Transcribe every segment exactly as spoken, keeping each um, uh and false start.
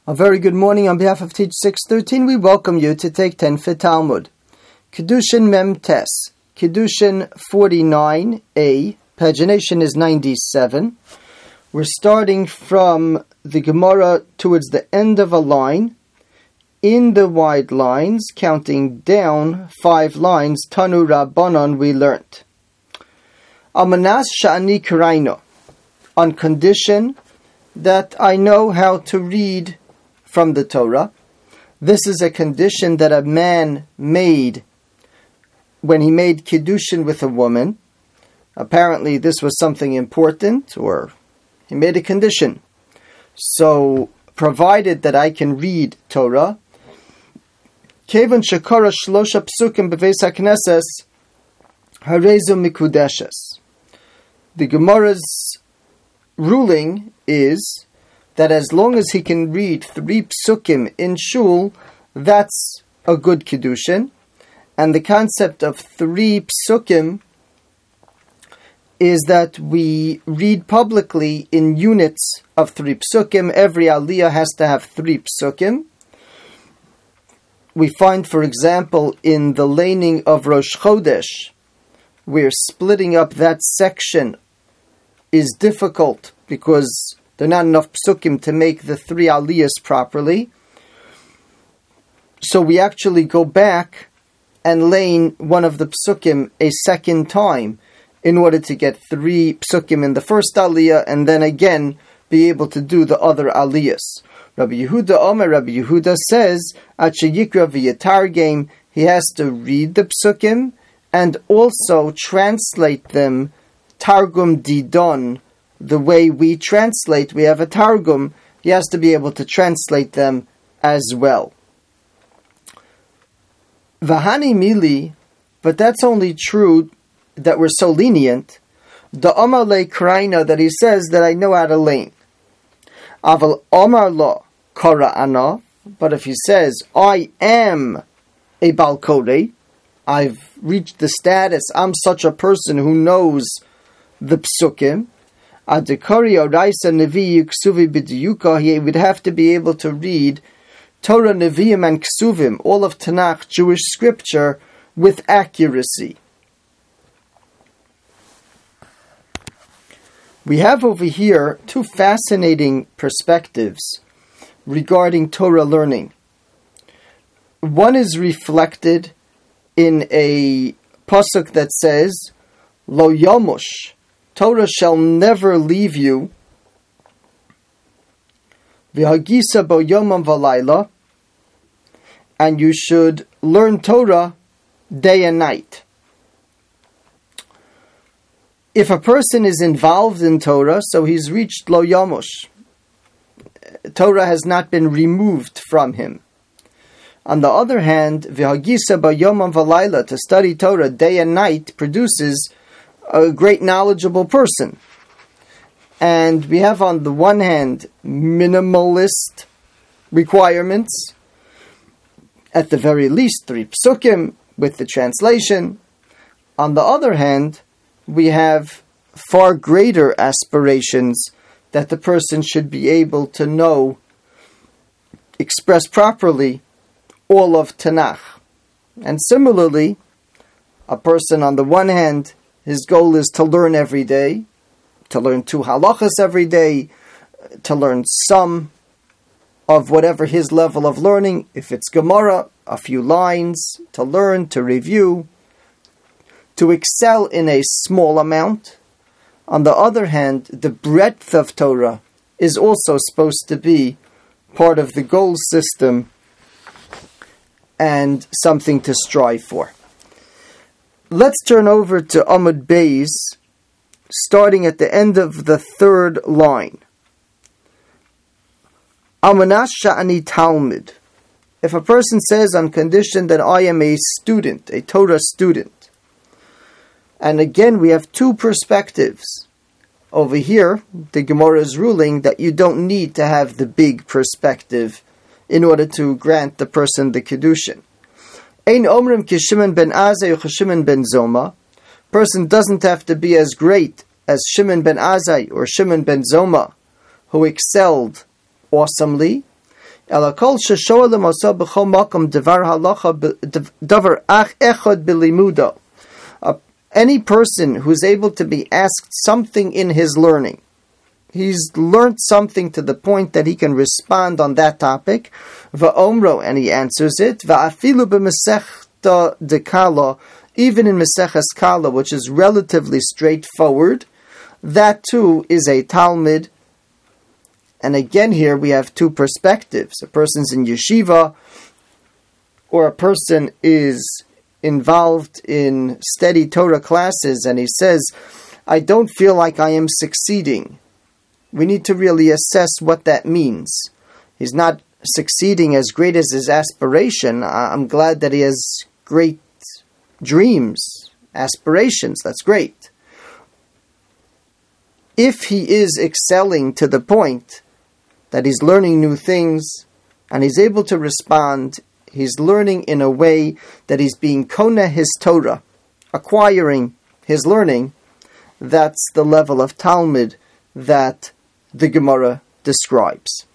A very good morning on behalf of Teach six thirteen. We welcome you to take ten for Talmud. Kedushin Mem Tes. Kedushin forty-nine A. Pagination is ninety-seven. We're starting from the Gemara towards the end of a line. In the wide lines, counting down five lines, Tanu Rabbanon we learnt. Amanas Sha'ani Karaino. On condition that I know how to read from the Torah. This is a condition that a man made when he made Kiddushin with a woman. Apparently this was something important, or he made a condition. So, provided that I can read Torah, Kevan Shekara Shlosha Psukim Beveis HaKnesses Harezu Mikudeshes. The Gemara's ruling is that as long as he can read three psukim in shul, that's a good kiddushin. And the concept of three psukim is that we read publicly in units of three psukim. Every aliyah has to have three psukim. We find, for example, in the laning of Rosh Chodesh, where splitting up that section is difficult because there are not enough psukim to make the three aliyahs properly. So we actually go back and lane one of the psukim a second time in order to get three psukim in the first aliyah and then again be able to do the other aliyahs. Rabbi Yehuda Omer, Rabbi Yehuda says, At sheyikra v'yatargem, he has to read the psukim and also translate them Targum Didon. The way we translate, we have a Targum, he has to be able to translate them as well. Vahani Mili, but that's only true that we're so lenient. The Omar Le Kraina, that he says that I know how to lane. Aval Omar Lo Kora'ana, but if he says, I am a Balkode, I've reached the status, I'm such a person who knows the psukim, Adekari Oraisa Nevi Ksuvi B'diyuka, he would have to be able to read Torah, Nevi'im, and Ksuvim, all of Tanakh, Jewish scripture, with accuracy. We have over here two fascinating perspectives regarding Torah learning. One is reflected in a pasuk that says, Lo Yomush, Torah shall never leave you. V'hagisa bo yomam v'layla, and you should learn Torah day and night. If a person is involved in Torah, so he's reached lo yamush, Torah has not been removed from him. On the other hand, v'hagisa bo yomam v'layla, to study Torah day and night produces a great knowledgeable person. And we have on the one hand minimalist requirements, at the very least three psukim with the translation. On the other hand, we have far greater aspirations that the person should be able to know, express properly, all of Tanakh. And similarly, a person on the one hand, his goal is to learn every day, to learn two halachas every day, to learn some of whatever his level of learning. If it's Gemara, a few lines to learn, to review, to excel in a small amount. On the other hand, the breadth of Torah is also supposed to be part of the goal system and something to strive for. Let's turn over to Amud Beis, starting at the end of the third line. Amanas Sha'ani Talmud. If a person says on condition that I am a student, a Torah student, and again we have two perspectives. Over here, the Gemara is ruling that you don't need to have the big perspective in order to grant the person the Kiddushin. Ein omrim ki Shimon ben Azai or Shimon ben Zoma. Person doesn't have to be as great as Shimon ben Azai or Shimon ben Zoma, who excelled awesomely. Elakol sheshoalim osa b'chol makom devar halacha davar ach echad b'limudo. Any person who's able to be asked something in his learning, he's learned something to the point that he can respond on that topic, va'omro, and he answers it, va'afilu b'mesechta dekala, even in Meseches Kala, which is relatively straightforward, that too is a Talmud. And again here we have two perspectives. A person's in yeshiva, or a person is involved in steady Torah classes, and he says, I don't feel like I am succeeding. We need to really assess what that means. He's not succeeding as great as his aspiration. I'm glad that he has great dreams, aspirations. That's great. If he is excelling to the point that he's learning new things and he's able to respond, he's learning in a way that he's being kona his Torah, acquiring his learning, that's the level of Talmud that the Gemara describes.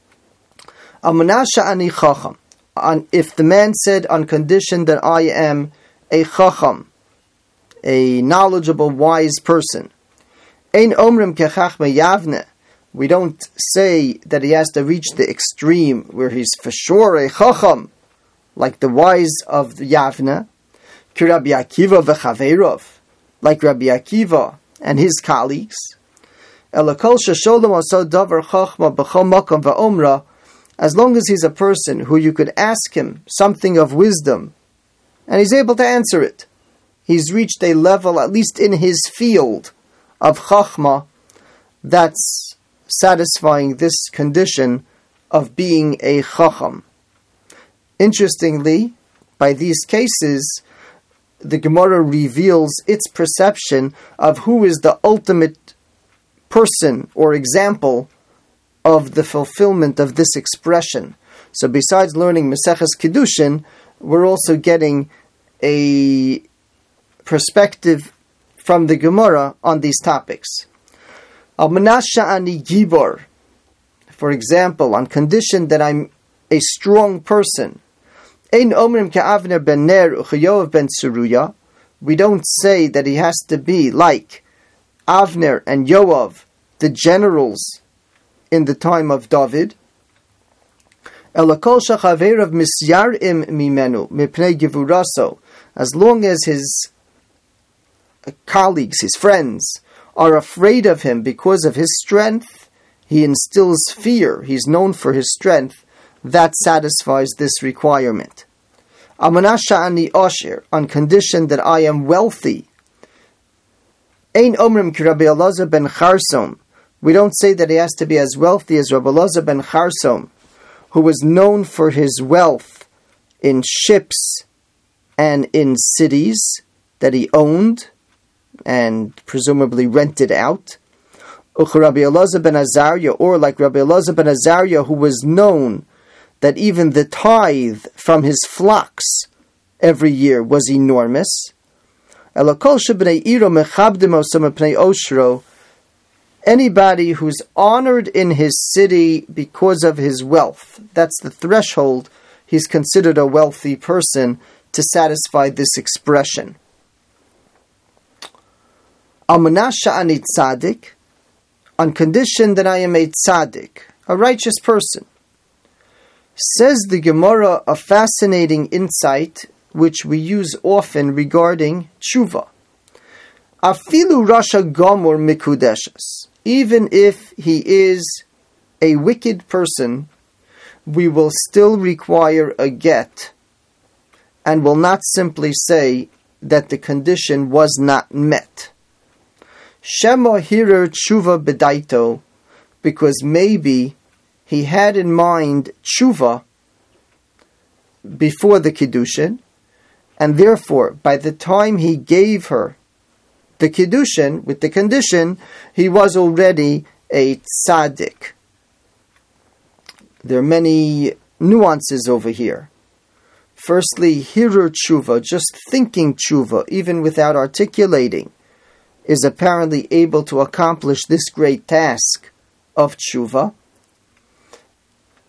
Amanasha ani chacham. If the man said, on condition that I am a chacham, a knowledgeable, wise person, ein omrim kechachme yavne, we don't say that he has to reach the extreme where he's for sure a chacham, like the wise of Yavne, ki Rabbi Akiva v'chaveirov, like Rabbi Akiva and his colleagues. Elakol shesholam oso davar chachma b'chol makom va'omra, as long as he's a person who you could ask him something of wisdom, and he's able to answer it. He's reached a level, at least in his field, of chachma, that's satisfying this condition of being a chacham. Interestingly, by these cases, the Gemara reveals its perception of who is the ultimate person or example of the fulfillment of this expression. So besides learning Maseches Kiddushin, we're also getting a perspective from the Gemara on these topics. Al-Manasha ani Gibor, for example, on condition that I'm a strong person. Ein omrim ka'avner ben Ner u'chayoav ben Tzeruya. We don't say that he has to be like Avner and Yoav, the generals in the time of David. Elakol shachaveirav misyarim mimenu mipnei gevuraso. As long as his colleagues, his friends, are afraid of him because of his strength, he instills fear. He's known for his strength. That satisfies this requirement. Amanasha ani osher, on condition that I am wealthy. Ein omrim ki Rabbi Elazar ben Charsom. We don't say that he has to be as wealthy as Rabbi Elazar ben Charsom, who was known for his wealth in ships and in cities that he owned and presumably rented out. Rabbi Elazar ben Azariah, or like Rabbi Elazar ben Azariah, who was known that even the tithe from his flocks every year was enormous. Anybody who's honored in his city because of his wealth, that's the threshold. He's considered a wealthy person to satisfy this expression. Amanasha ani tzaddik, on condition that I am a tzaddik, a righteous person. Says the Gemara a fascinating insight which we use often regarding tshuva. Afilu rasha gomor mikudeshes. Even if he is a wicked person, we will still require a get and will not simply say that the condition was not met. Shema hirer tshuva bedaito, because maybe he had in mind tshuva before the kiddushin, and therefore, by the time he gave her the kiddushin with the condition, he was already a tzaddik. There are many nuances over here. Firstly, hirer tshuva, just thinking tshuva, even without articulating, is apparently able to accomplish this great task of tshuva.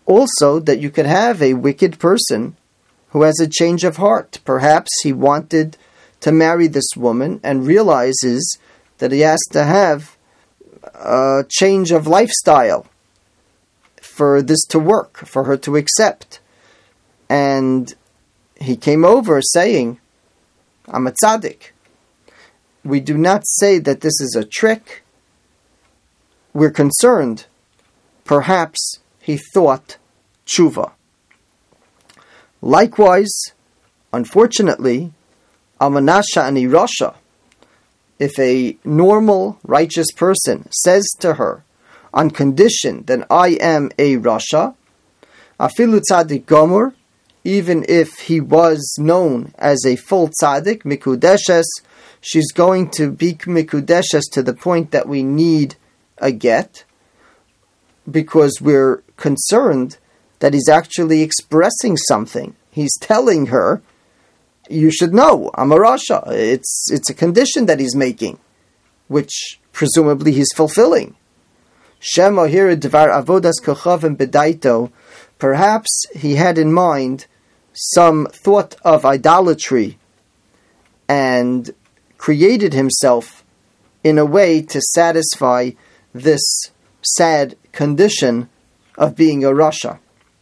Also, that you could have a wicked person who has a change of heart. Perhaps he wanted to marry this woman and realizes that he has to have a change of lifestyle for this to work, for her to accept. And he came over saying, I'm a tzaddik. We do not say that this is a trick. We're concerned. Perhaps he thought tshuva. Likewise, unfortunately, Amanasha ani Rasha, if a normal, righteous person says to her, on condition that I am a Rasha, afilu tzaddik gomor, even if he was known as a full tzaddik, mikudeshes, she's going to be mikudeshes to the point that we need a get, because we're concerned that he's actually expressing something. He's telling her, you should know, I'm a Rasha. It's, it's a condition that he's making, which presumably he's fulfilling. Shema here dvar avodas kochavim bedaito. Perhaps he had in mind some thought of idolatry and created himself in a way to satisfy this sad condition of being a Rasha.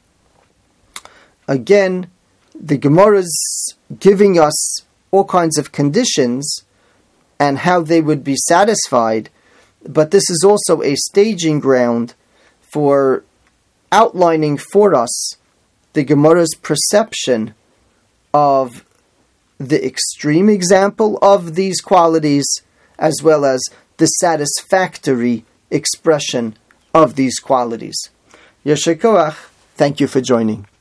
Again, the Gemara is giving us all kinds of conditions and how they would be satisfied, but this is also a staging ground for outlining for us the Gemara's perception of the extreme example of these qualities, as well as the satisfactory expression of these qualities. Yesher koach, thank you for joining.